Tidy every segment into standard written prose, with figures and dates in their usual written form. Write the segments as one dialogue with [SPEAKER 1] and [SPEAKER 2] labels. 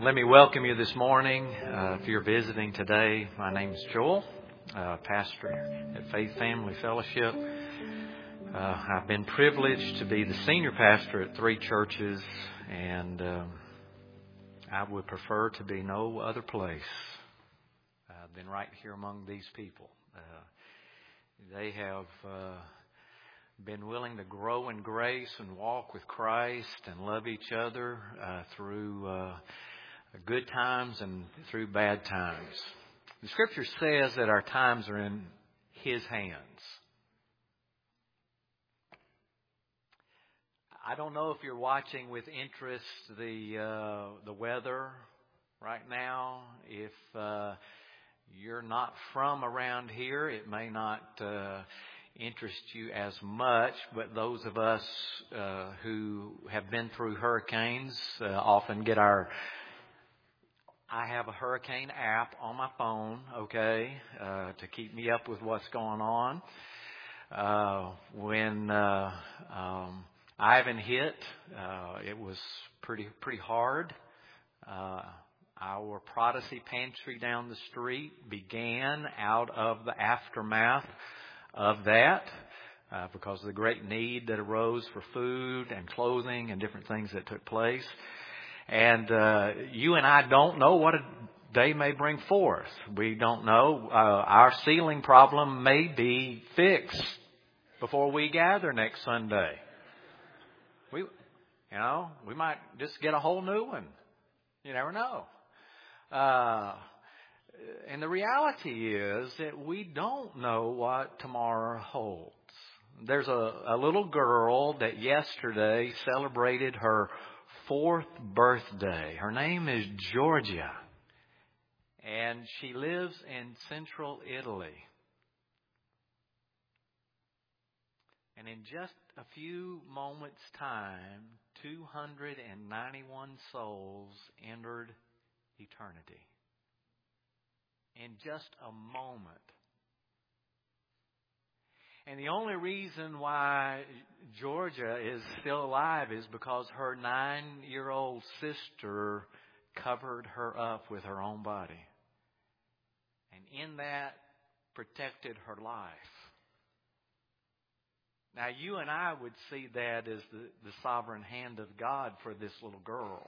[SPEAKER 1] Let me welcome you this morning. If you're visiting today, my name is Joel, pastor at Faith Family Fellowship. I've been privileged to be the senior pastor at 3 churches, and I would prefer to be no other place than right here among these people. They have been willing to grow in grace and walk with Christ and love each other through good times and through bad times. The Scripture says that our times are in His hands. I don't know if you're watching with interest the weather right now. If you're not from around here, it may not interest you as much, but those of us who have been through hurricanes often get I have a hurricane app on my phone, to keep me up with what's going on. When Ivan hit, it was pretty hard. Our Prodigy Pantry down the street began out of the aftermath of that because of the great need that arose for food and clothing and different things that took place. And you and I don't know what a day may bring forth. We don't know. Our ceiling problem may be fixed before we gather next Sunday. We might just get a whole new one. You never know. And the reality is that we don't know what tomorrow holds. There's a little girl that yesterday celebrated her 4th birthday. Her name is Georgia, and she lives in central Italy. And in just a few moments' time, 291 souls entered eternity. In just a moment. And the only reason why Georgia is still alive is because her 9-year-old sister covered her up with her own body. And in that, protected her life. Now, you and I would see that as the sovereign hand of God for this little girl.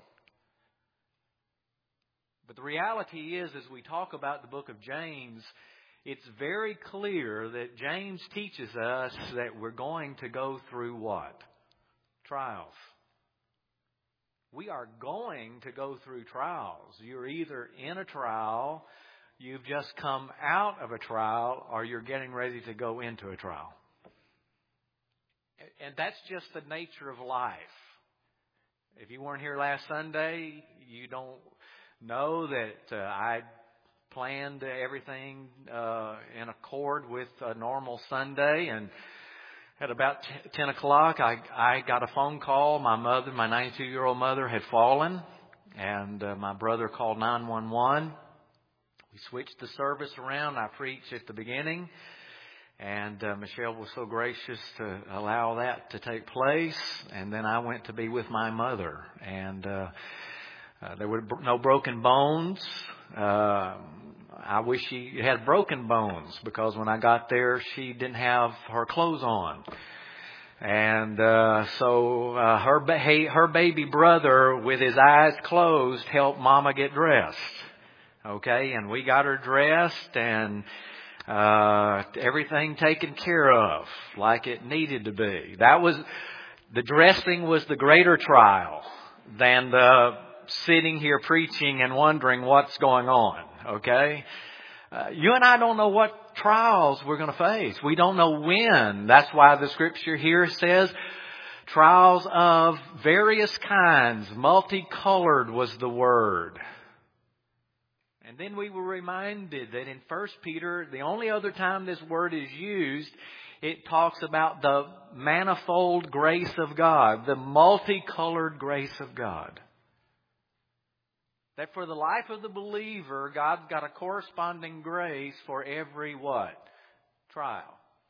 [SPEAKER 1] But the reality is, as we talk about the book of James, it's very clear that James teaches us that we're going to go through what? Trials. We are going to go through trials. You're either in a trial, you've just come out of a trial, or you're getting ready to go into a trial. And that's just the nature of life. If you weren't here last Sunday, you don't know that I planned everything in accord with a normal Sunday, and at about 10 o'clock I got a phone call. My mother, my 92-year-old mother, had fallen, and my brother called 911. We switched the service around. I preached at the beginning, and Michelle was so gracious to allow that to take place, and then I went to be with my mother, and there were no broken bones. I wish she had broken bones, because when I got there, she didn't have her clothes on. And so her baby brother, with his eyes closed, helped Mama get dressed. And we got her dressed and everything taken care of like it needed to be. The dressing was the greater trial than the sitting here preaching and wondering what's going on. You and I don't know what trials we're going to face. We don't know when. That's why the Scripture here says trials of various kinds. Multicolored was the word. And then we were reminded that in 1 Peter, the only other time this word is used, it talks about the manifold grace of God, the multicolored grace of God. That for the life of the believer, God's got a corresponding grace for every what? Trial.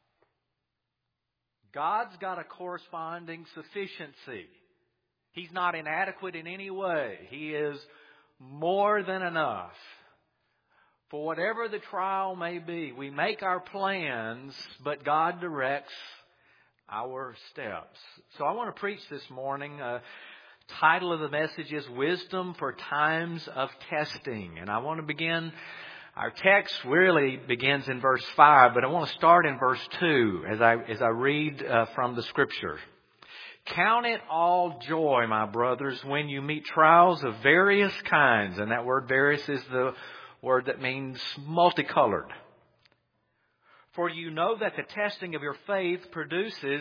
[SPEAKER 1] God's got a corresponding sufficiency. He's not inadequate in any way. He is more than enough for whatever the trial may be. We make our plans, but God directs our steps. So I want to preach this morning. Title of the message is Wisdom for Times of Testing. And I want to begin, our text really begins in verse 5, but I want to start in verse 2 as I read from the Scripture. Count it all joy, my brothers, when you meet trials of various kinds. And that word various is the word that means multicolored. For you know that the testing of your faith produces,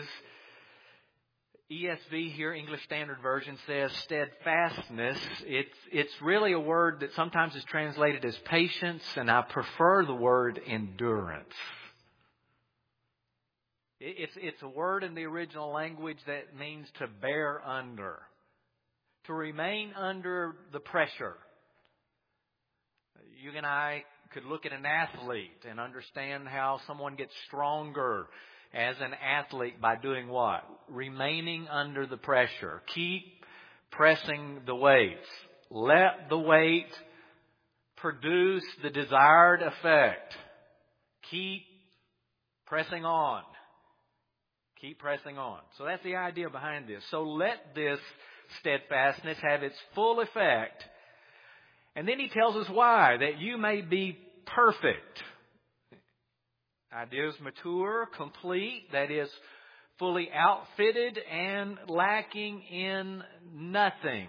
[SPEAKER 1] ESV here, English Standard Version, says steadfastness. It's really a word that sometimes is translated as patience, and I prefer the word endurance. It's a word in the original language that means to bear under, to remain under the pressure. You and I could look at an athlete and understand how someone gets stronger as an athlete by doing what? Remaining under the pressure. Keep pressing the weights. Let the weight produce the desired effect. Keep pressing on. Keep pressing on. So that's the idea behind this. So let this steadfastness have its full effect. And then he tells us why. That you may be perfect. Idea is mature, complete, that is fully outfitted and lacking in nothing.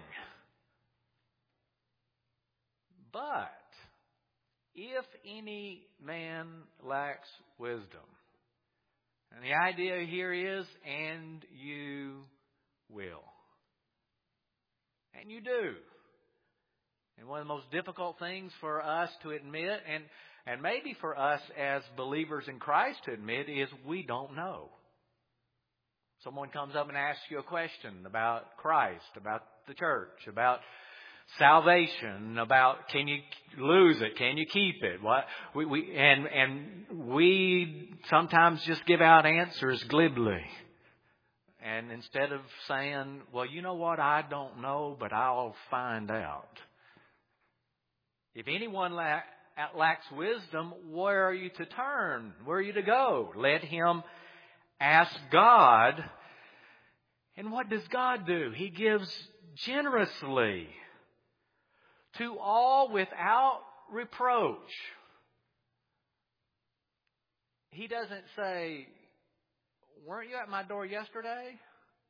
[SPEAKER 1] But if any man lacks wisdom, and the idea here is, and you will. And you do. And one of the most difficult things for us to admit, and maybe for us as believers in Christ to admit, is we don't know. Someone comes up and asks you a question about Christ, about the church, about salvation, about can you lose it, can you keep it? What we sometimes just give out answers glibly. And instead of saying, well, you know what, I don't know, but I'll find out. If anyone lacks wisdom, where are you to turn? Where are you to go? Let him ask God. And what does God do? He gives generously to all without reproach. He doesn't say, weren't you at my door yesterday?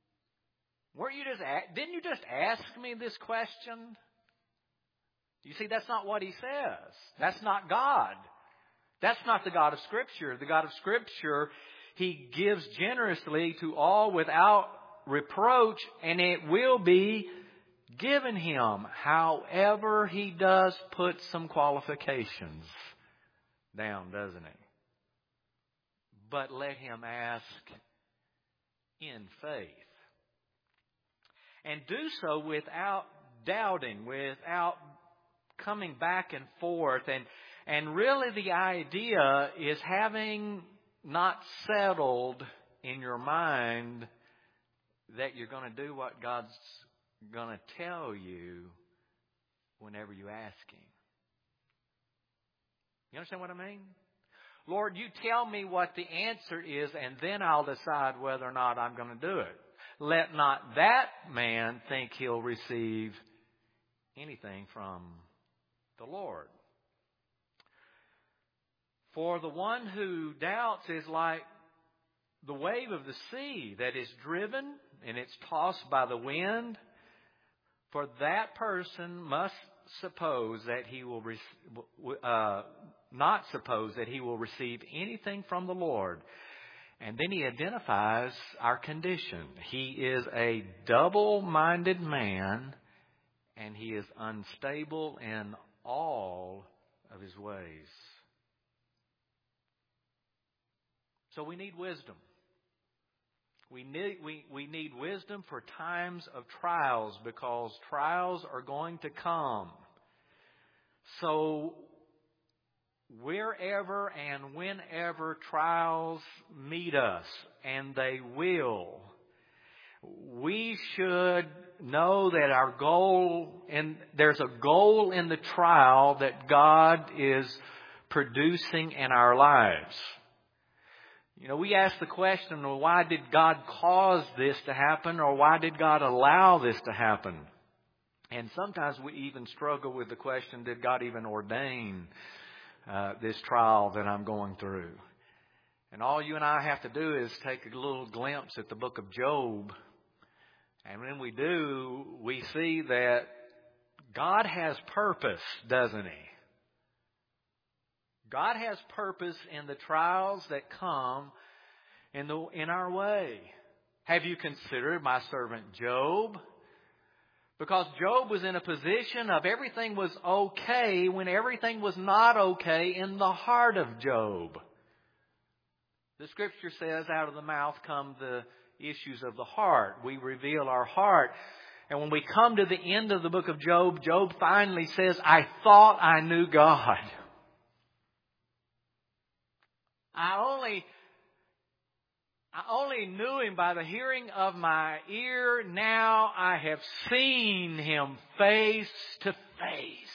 [SPEAKER 1] Didn't you just ask me this question? You see, that's not what he says. That's not God. That's not the God of Scripture. The God of Scripture, He gives generously to all without reproach, and it will be given him. However, He does put some qualifications down, doesn't He? But let him ask in faith. And do so without doubting, without coming back and forth. And really the idea is having not settled in your mind that you're going to do what God's going to tell you whenever you ask Him. You understand what I mean? Lord, you tell me what the answer is, and then I'll decide whether or not I'm going to do it. Let not that man think he'll receive anything from the Lord. For the one who doubts is like the wave of the sea that is driven and it's tossed by the wind. For that person must suppose that he will not suppose that he will receive anything from the Lord. And then he identifies our condition. He is a double-minded man, and he is unstable in all of his ways. So we need wisdom. We need wisdom for times of trials, because trials are going to come. So wherever and whenever trials meet us, and they will, we should know that our goal, and there's a goal in the trial that God is producing in our lives. You know, we ask the question, well, why did God cause this to happen, or why did God allow this to happen? And sometimes we even struggle with the question, did God even ordain this trial that I'm going through? And all you and I have to do is take a little glimpse at the book of Job. And when we do, we see that God has purpose, doesn't He? God has purpose in the trials that come in our way. Have you considered my servant Job? Because Job was in a position of everything was okay when everything was not okay in the heart of Job. The Scripture says, out of the mouth come the issues of the heart. We reveal our heart. And when we come to the end of the book of Job, Job finally says, I thought I knew God. I only knew Him by the hearing of my ear. Now I have seen Him face to face.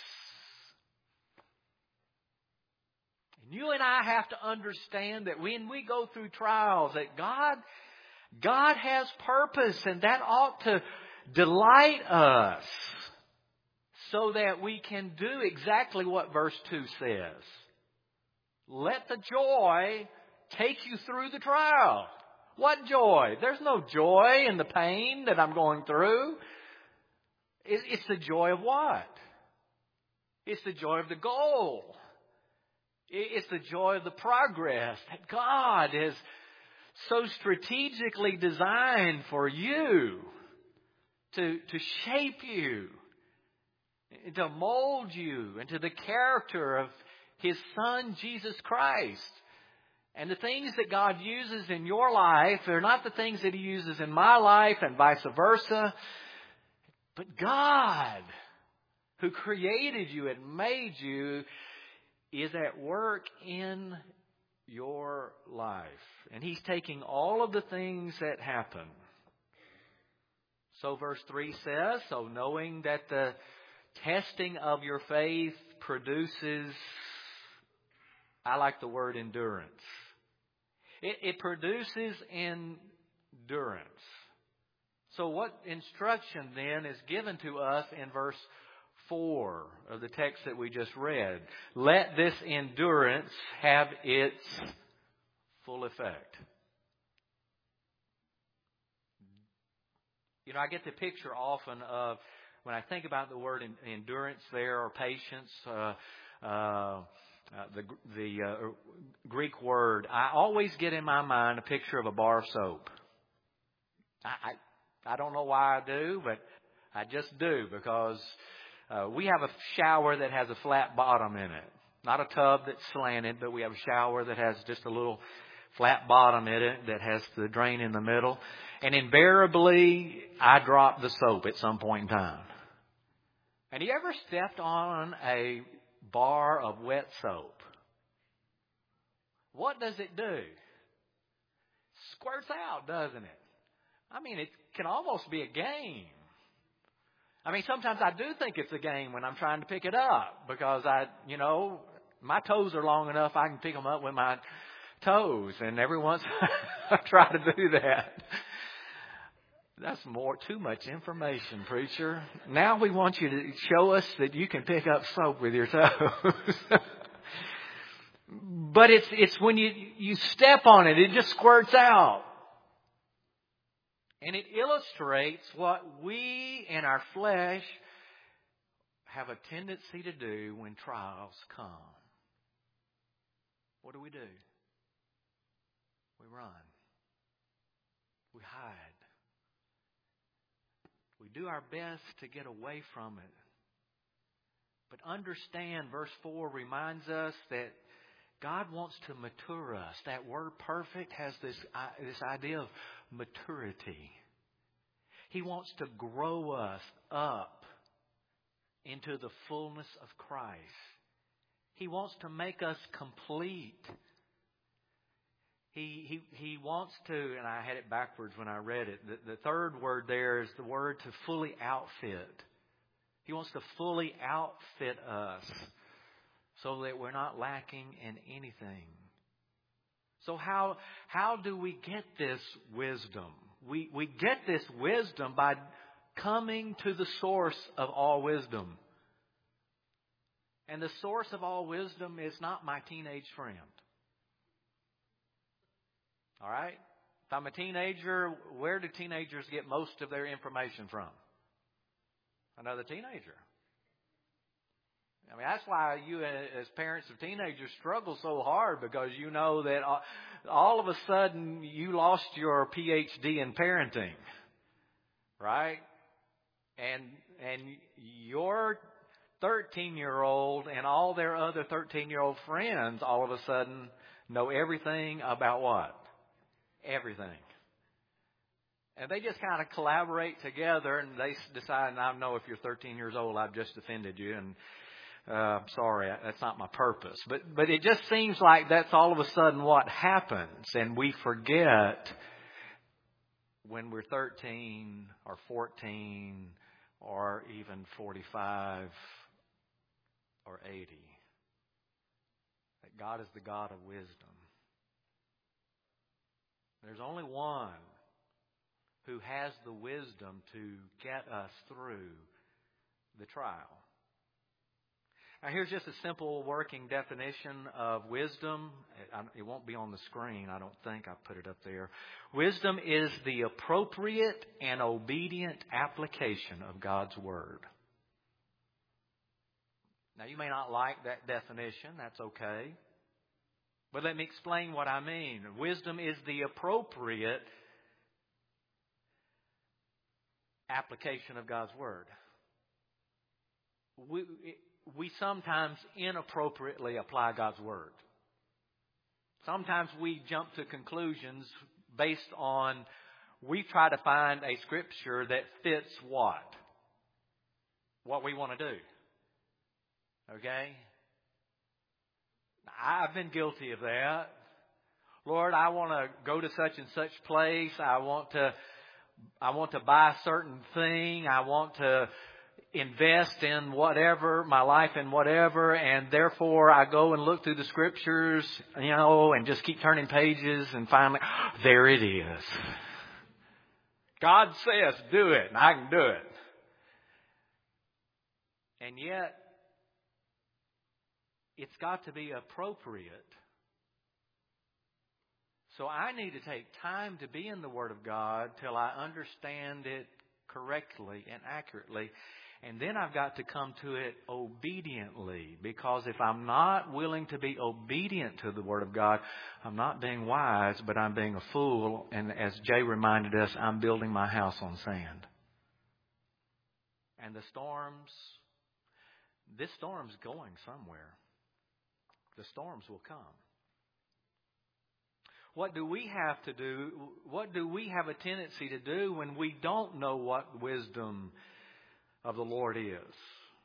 [SPEAKER 1] You and I have to understand that when we go through trials, that God has purpose, and that ought to delight us so that we can do exactly what verse 2 says. Let the joy take you through the trial. What joy? There's no joy in the pain that I'm going through. It's the joy of what? It's the joy of the goal. It's the joy of the progress that God has so strategically designed for you to shape you, to mold you into the character of His Son, Jesus Christ. And the things that God uses in your life are not the things that He uses in my life and vice versa. But God, who created you and made you, is at work in your life. And He's taking all of the things that happen. So verse 3 says, so knowing that the testing of your faith produces, I like the word endurance. It produces endurance. So what instruction then is given to us in verse 4 of the text that we just read? Let this endurance have its full effect. You know, I get the picture often of, when I think about the word endurance there, or patience, the Greek word, I always get in my mind a picture of a bar of soap. I don't know why I do, but I just do, because we have a shower that has a flat bottom in it. Not a tub that's slanted, but we have a shower that has just a little flat bottom in it that has the drain in the middle. And invariably, I drop the soap at some point in time. And you ever stepped on a bar of wet soap? What does it do? Squirts out, doesn't it? I mean, it can almost be a game. I mean, sometimes I do think it's a game when I'm trying to pick it up, because my toes are long enough I can pick them up with my toes, and every once I try to do that. That's too much information, preacher. Now we want you to show us that you can pick up soap with your toes. But it's when you step on it, it just squirts out. And it illustrates what we in our flesh have a tendency to do when trials come. What do? We run. We hide. We do our best to get away from it. But understand, verse 4 reminds us that God wants to mature us. That word perfect has this idea of maturity. He wants to grow us up into the fullness of Christ. He wants to make us complete. He wants to, and I had it backwards when I read it. The third word there is the word to fully outfit. He wants to fully outfit us so that we're not lacking in anything. So how do we get this wisdom? We get this wisdom by coming to the source of all wisdom. And the source of all wisdom is not my teenage friend. All right? If I'm a teenager, where do teenagers get most of their information from? Another teenager. I mean, that's why you as parents of teenagers struggle so hard, because you know that all of a sudden you lost your PhD in parenting. Right? And your 13-year-old and all their other 13-year-old friends all of a sudden know everything about what? Everything. And they just kind of collaborate together, and they decide, I know if you're 13 years old, I've just offended you, and sorry, that's not my purpose. But it just seems like that's all of a sudden what happens, and we forget when we're 13 or 14 or even 45 or 80 that God is the God of wisdom. There's only one who has the wisdom to get us through the trial. Now, here's just a simple working definition of wisdom. It won't be on the screen, I don't think. I put it up there. Wisdom is the appropriate and obedient application of God's Word. Now, you may not like that definition. That's okay. But let me explain what I mean. Wisdom is the appropriate application of God's Word. We sometimes inappropriately apply God's Word. Sometimes we jump to conclusions based on, we try to find a scripture that fits what? What we want to do. Okay? I've been guilty of that. Lord, I want to go to such and such place. I want to buy a certain thing. I want to invest in whatever, my life in whatever, and therefore I go and look through the scriptures, and just keep turning pages, and finally, there it is. God says, do it, and I can do it. And yet, it's got to be appropriate. So I need to take time to be in the Word of God till I understand it correctly and accurately. And then I've got to come to it obediently. Because if I'm not willing to be obedient to the Word of God, I'm not being wise, but I'm being a fool. And as Jay reminded us, I'm building my house on sand. And the storms, this storm's going somewhere. The storms will come. What do we have to do? What do we have a tendency to do when we don't know what wisdom of the Lord is?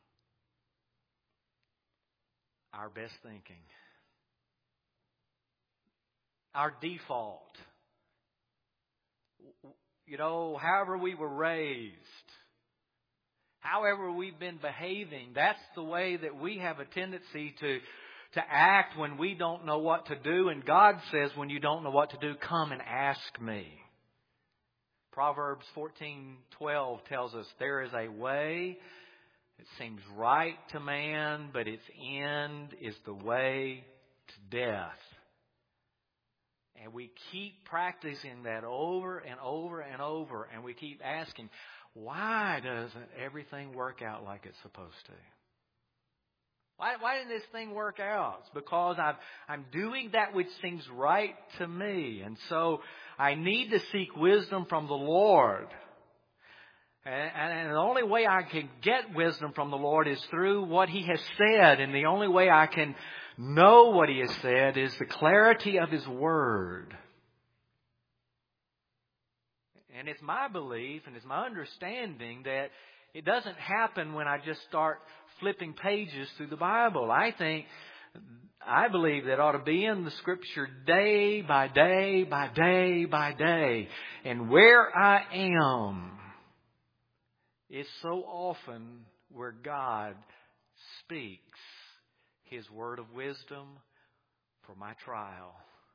[SPEAKER 1] Our best thinking. Our default. However we were raised. However we've been behaving. That's the way that we have a tendency to act when we don't know what to do. And God says, when you don't know what to do, come and ask me. Proverbs 14:12 tells us there is a way that seems right to man, but its end is the way to death. And we keep practicing that over and over and over. And we keep asking, why doesn't everything work out like it's supposed to? Why didn't this thing work out? It's because I'm doing that which seems right to me. And so I need to seek wisdom from the Lord. And the only way I can get wisdom from the Lord is through what He has said. And the only way I can know what He has said is the clarity of His Word. And it's my belief and it's my understanding that it doesn't happen when I just start flipping pages through the Bible. I think I believe that ought to be in the Scripture day by day by day by day. And where I am is so often where God speaks His word of wisdom for my trial.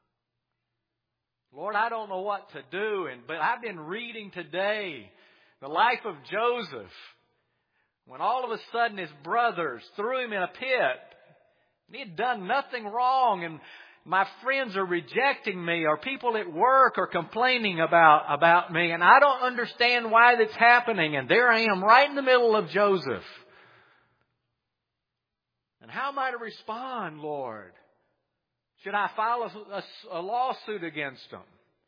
[SPEAKER 1] Lord, I don't know what to do, but I've been reading today the life of Joseph. When all of a sudden his brothers threw him in a pit, and he had done nothing wrong, and my friends are rejecting me, or people at work are complaining about me, and I don't understand why that's happening, and there I am right in the middle of Joseph. And how am I to respond, Lord? Should I file a lawsuit against them?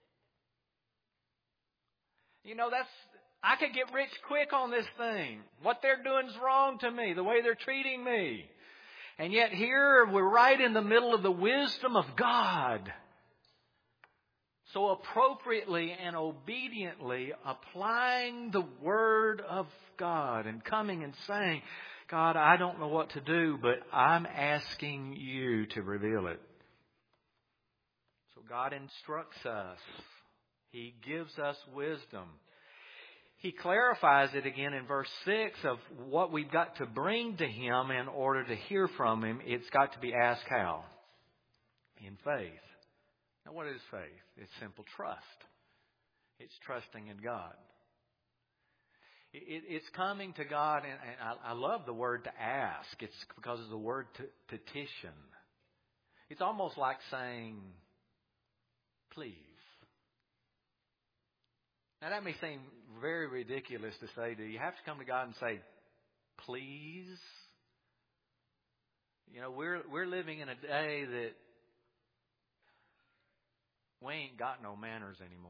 [SPEAKER 1] You know, I could get rich quick on this thing. What they're doing is wrong to me, the way they're treating me. And yet here we're right in the middle of the wisdom of God. So appropriately and obediently applying the Word of God and coming and saying, God, I don't know what to do, but I'm asking you to reveal it. So God instructs us. He gives us wisdom. He clarifies it again in verse 6 of what we've got to bring to Him in order to hear from Him. It's got to be asked how? In faith. Now what is faith? It's simple trust. It's trusting in God. It's coming to God, and I love the word to ask. It's because of the word petition. It's almost like saying, please. Now that may seem very ridiculous to say. Do you have to come to God and say, please? You know, we're living in a day that we ain't got no manners anymore.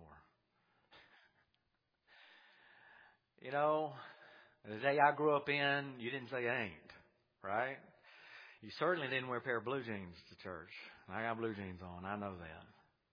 [SPEAKER 1] You know, the day I grew up in, you didn't say ain't, right? You certainly didn't wear a pair of blue jeans to church. I got blue jeans on. I know that.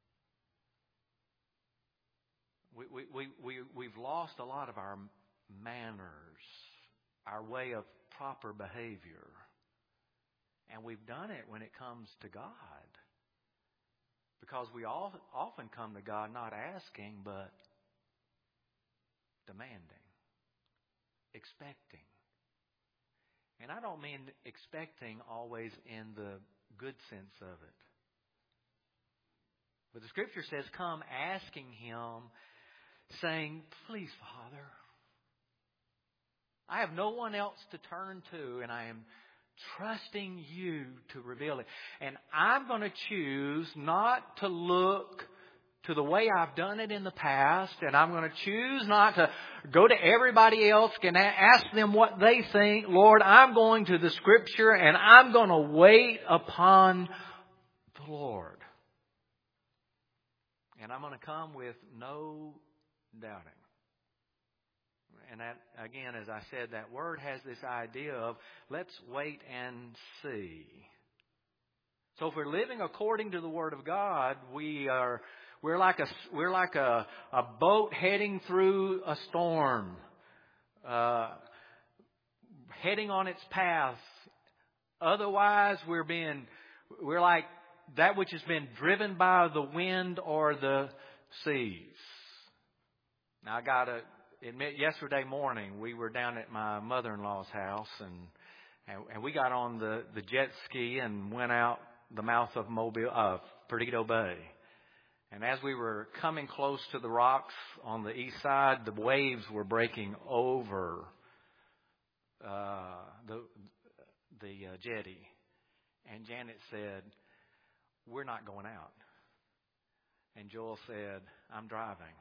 [SPEAKER 1] We've lost a lot of our manners, our way of proper behavior. And we've done it when it comes to God. Because we all often come to God not asking, but demanding, expecting. And I don't mean expecting always in the good sense of it. But the Scripture says, come asking Him, saying, please, Father, I have no one else to turn to, and I am trusting you to reveal it. And I'm going to choose not to look to the way I've done it in the past, and I'm going to choose not to go to everybody else and ask them what they think. Lord, I'm going to the Scripture, and I'm going to wait upon the Lord. And I'm going to come with no doubting. And that, again, as I said, that word has this idea of let's wait and see. So if we're living according to the Word of God, we're like a boat heading through a storm, heading on its path. Otherwise, we're like that which has been driven by the wind or the seas. Now, I got to admit, yesterday morning we were down at my mother-in-law's house, and we got on the jet ski and went out the mouth of Perdido Bay. And as we were coming close to the rocks on the east side, the waves were breaking over the jetty. And Janet said, "We're not going out." And Joel said, "I'm driving."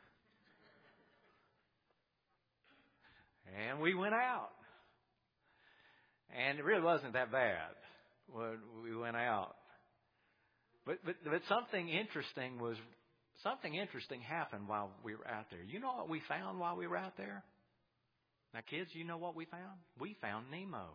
[SPEAKER 1] And we went out. And it really wasn't that bad when we went out. But something interesting happened while we were out there. You know what we found while we were out there? Now, kids, you know what we found? We found Nemo.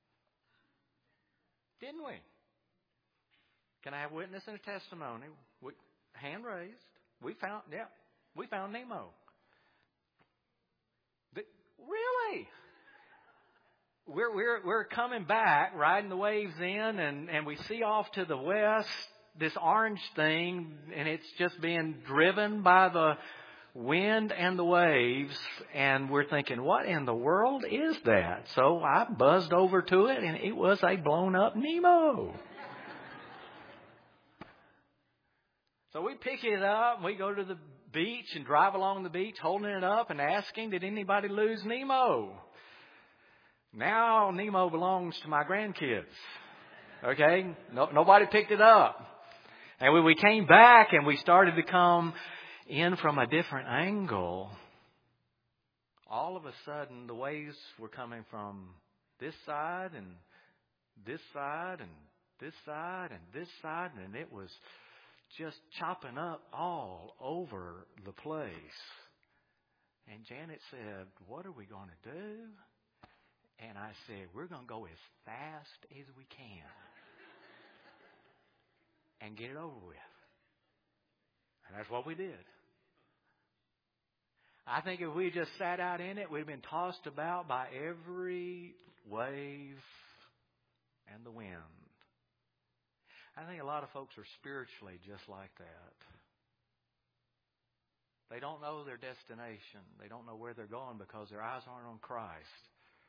[SPEAKER 1] Didn't we? Can I have witness and a testimony? Hand raised. We found Nemo. Really? we're coming back, riding the waves in, and we see off to the west this orange thing, and it's just being driven by the wind and the waves, and we're thinking, what in the world is that? So I buzzed over to it, and it was a blown up Nemo. So we pick it up, we go to the beach and drive along the beach holding it up and asking, did anybody lose Nemo? Now Nemo belongs to my grandkids. Okay? Nobody picked it up. And when we came back and we started to come in from a different angle, all of a sudden the waves were coming from this side and this side and this side and this side, and it was just chopping up all over the place. And Janet said, what are we going to do? And I said, we're going to go as fast as we can and get it over with. And that's what we did. I think if we just sat out in it, we'd have been tossed about by every wave and the wind. I think a lot of folks are spiritually just like that. They don't know their destination. They don't know where they're going because their eyes aren't on Christ.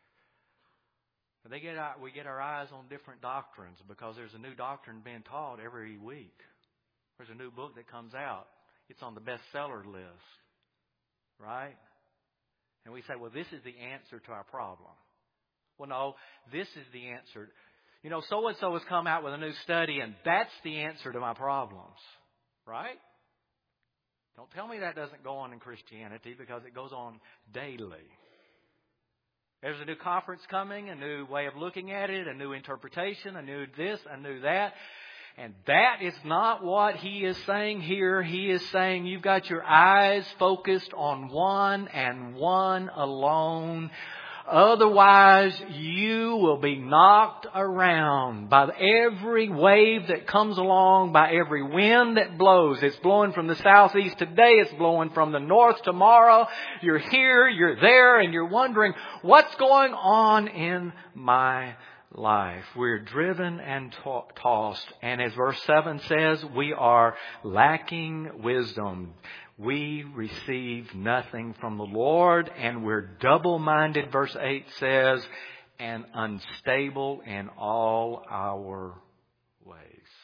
[SPEAKER 1] We get our eyes on different doctrines because there's a new doctrine being taught every week. There's a new book that comes out. It's on the bestseller list. Right? And we say, well, this is the answer to our problem. Well, no, this is the answer. You know, so-and-so has come out with a new study, and that's the answer to my problems. Right? Don't tell me that doesn't go on in Christianity, because it goes on daily. There's a new conference coming, a new way of looking at it, a new interpretation, a new this, a new that. And that is not what he is saying here. He is saying you've got your eyes focused on one and one alone. Otherwise, you will be knocked around by every wave that comes along, by every wind that blows. It's blowing from the southeast today. It's blowing from the north tomorrow. You're here, you're there, and you're wondering, what's going on in my life? We're driven and tossed. And as verse 7 says, we are lacking wisdom. We receive nothing from the Lord, and we're double-minded, verse 8 says, and unstable in all our ways.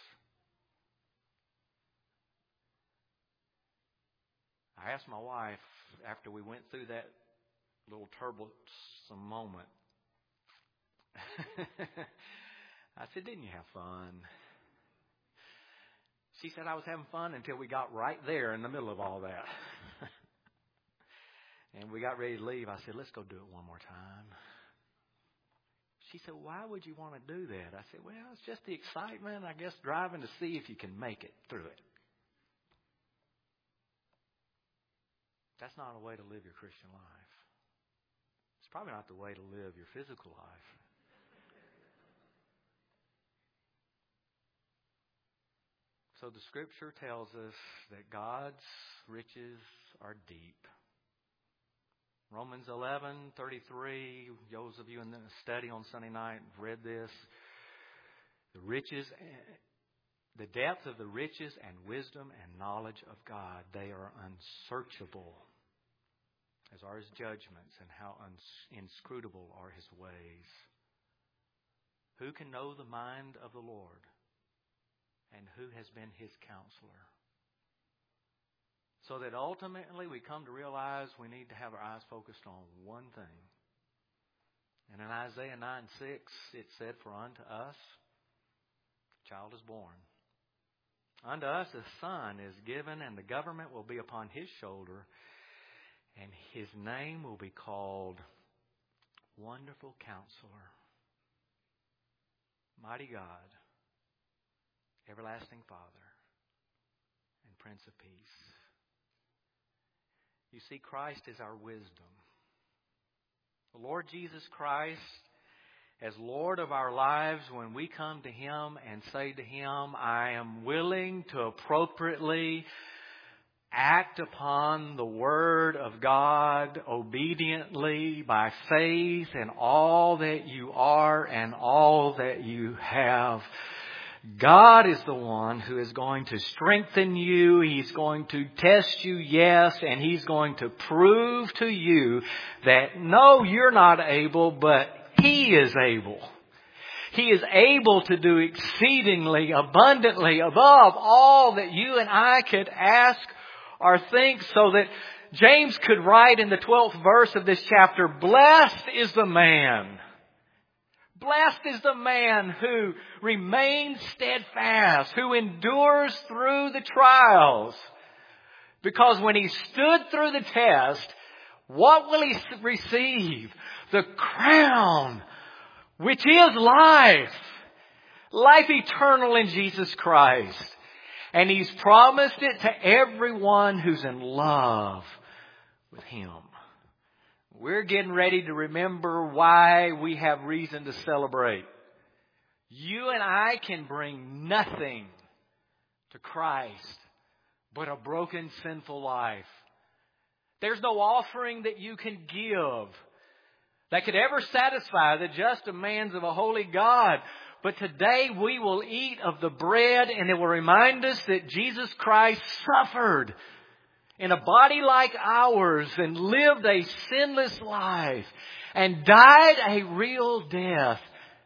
[SPEAKER 1] I asked my wife, after we went through that little troublesome moment, I said, didn't you have fun? She said, I was having fun until we got right there in the middle of all that. And we got ready to leave. I said, let's go do it one more time. She said, why would you want to do that? I said, well, it's just the excitement, I guess, driving to see if you can make it through it. That's not a way to live your Christian life. It's probably not the way to live your physical life. So the Scripture tells us that God's riches are deep. Romans 11:33. Those of you in the study on Sunday night have read this. The depth of the riches and wisdom and knowledge of God, they are unsearchable, as are His judgments, and how inscrutable are His ways. Who can know the mind of the Lord? And who has been His counselor? So that ultimately we come to realize we need to have our eyes focused on one thing. And in Isaiah 9:6, it said, for unto us a child is born. Unto us a son is given, and the government will be upon His shoulder, and His name will be called Wonderful Counselor, Mighty God, Everlasting Father, and Prince of Peace. You see, Christ is our wisdom. The Lord Jesus Christ, as Lord of our lives, when we come to Him and say to Him, I am willing to appropriately act upon the Word of God obediently by faith in all that you are and all that you have, God is the one who is going to strengthen you. He's going to test you, yes, and He's going to prove to you that no, you're not able, but He is able. He is able to do exceedingly abundantly above all that you and I could ask or think, so that James could write in the 12th verse of this chapter, blessed is the man. Blessed is the man who remains steadfast, who endures through the trials. Because when he stood through the test, what will he receive? The crown, which is life. Life eternal in Jesus Christ. And He's promised it to everyone who's in love with Him. We're getting ready to remember why we have reason to celebrate. You and I can bring nothing to Christ but a broken, sinful life. There's no offering that you can give that could ever satisfy the just demands of a holy God. But today we will eat of the bread, and it will remind us that Jesus Christ suffered in a body like ours and lived a sinless life and died a real death.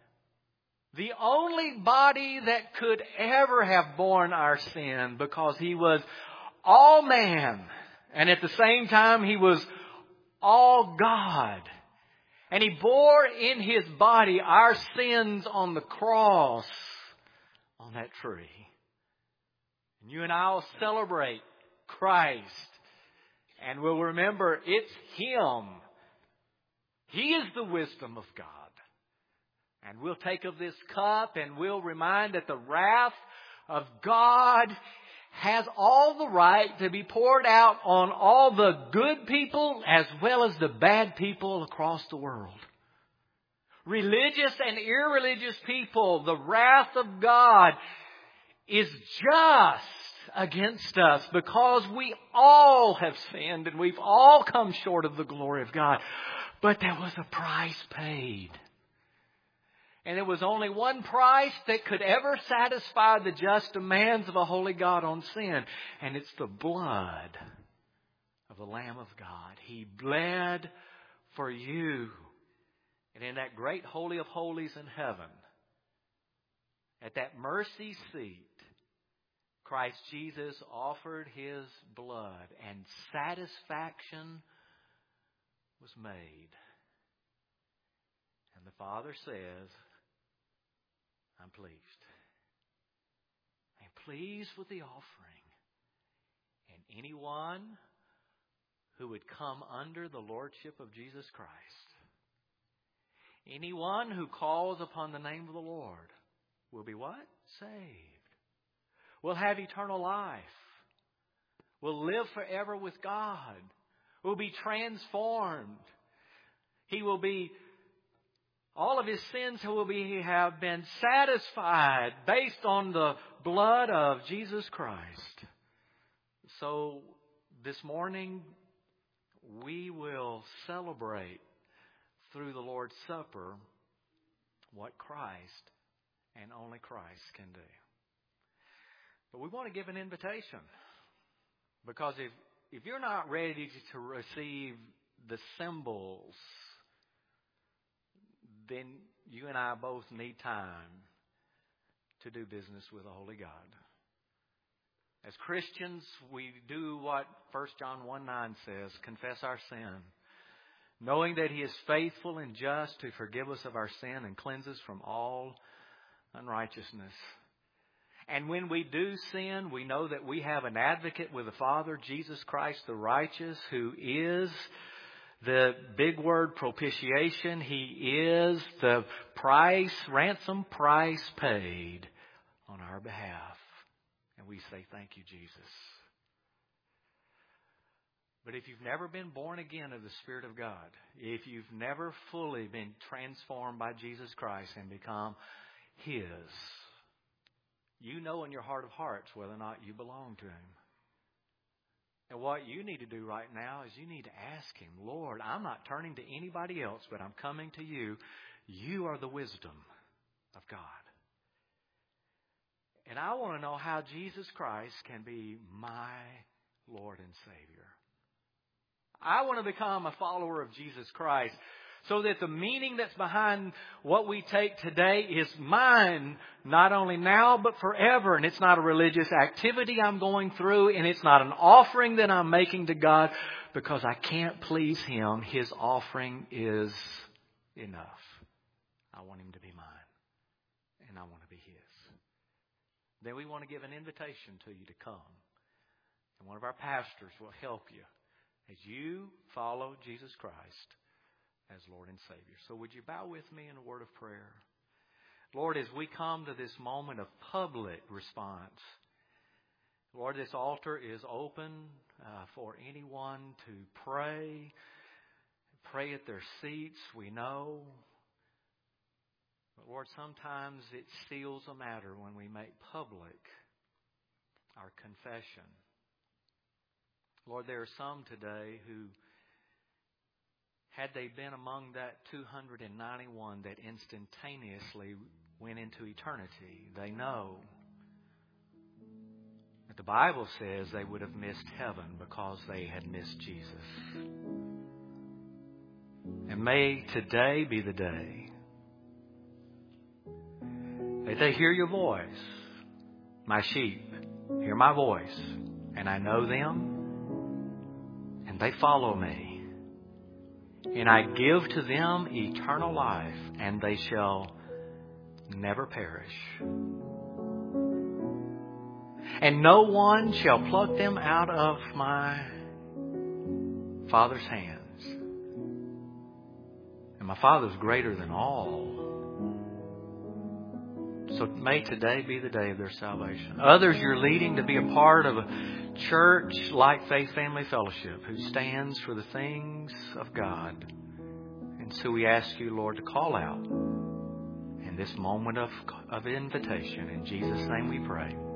[SPEAKER 1] The only body that could ever have borne our sin, because He was all man and at the same time He was all God. And He bore in His body our sins on the cross, on that tree. And you and I will celebrate Christ. And we'll remember it's Him. He is the wisdom of God. And we'll take of this cup and we'll remind that the wrath of God has all the right to be poured out on all the good people as well as the bad people across the world. Religious and irreligious people, the wrath of God is just against us because we all have sinned and we've all come short of the glory of God. But there was a price paid. And there was only one price that could ever satisfy the just demands of a holy God on sin. And it's the blood of the Lamb of God. He bled for you. And in that great Holy of Holies in heaven, at that mercy seat, Christ Jesus offered His blood and satisfaction was made. And the Father says, I'm pleased. I'm pleased with the offering. And anyone who would come under the lordship of Jesus Christ, anyone who calls upon the name of the Lord will be what? Saved. Will have eternal life. Will live forever with God. Will be transformed. He will be all of his sins have been satisfied based on the blood of Jesus Christ. So this morning we will celebrate through the Lord's Supper what Christ and only Christ can do. But we want to give an invitation, because if you're not ready to receive the symbols, then you and I both need time to do business with a holy God. As Christians, we do what 1 John 1:9 says, confess our sin, knowing that He is faithful and just to forgive us of our sin and cleanse us from all unrighteousness. And when we do sin, we know that we have an advocate with the Father, Jesus Christ the righteous, who is the big word propitiation. He is the ransom price paid on our behalf. And we say, thank you, Jesus. But if you've never been born again of the Spirit of God, if you've never fully been transformed by Jesus Christ and become His, you know in your heart of hearts whether or not you belong to Him. And what you need to do right now is you need to ask Him, Lord, I'm not turning to anybody else, but I'm coming to You. You are the wisdom of God. And I want to know how Jesus Christ can be my Lord and Savior. I want to become a follower of Jesus Christ so that the meaning that's behind what we take today is mine, not only now but forever. And it's not a religious activity I'm going through, and it's not an offering that I'm making to God because I can't please Him. His offering is enough. I want Him to be mine, and I want to be His. Then we want to give an invitation to you to come. And one of our pastors will help you as you follow Jesus Christ as Lord and Savior. So would you bow with me in a word of prayer? Lord, as we come to this moment of public response, Lord, this altar is open for anyone to pray at their seats, we know. But Lord, sometimes it seals a matter when we make public our confession. Lord, there are some today who, had they been among that 291 that instantaneously went into eternity, they know that the Bible says they would have missed heaven because they had missed Jesus. And may today be the day that they hear Your voice. My sheep hear my voice, and I know them, and they follow me. And I give to them eternal life, and they shall never perish. And no one shall pluck them out of my Father's hands. And my Father's greater than all. So may today be the day of their salvation. Others you're leading to be a part of a church like Faith Family Fellowship who stands for the things of God. And so we ask You, Lord, to call out in this moment of invitation. In Jesus' name we pray.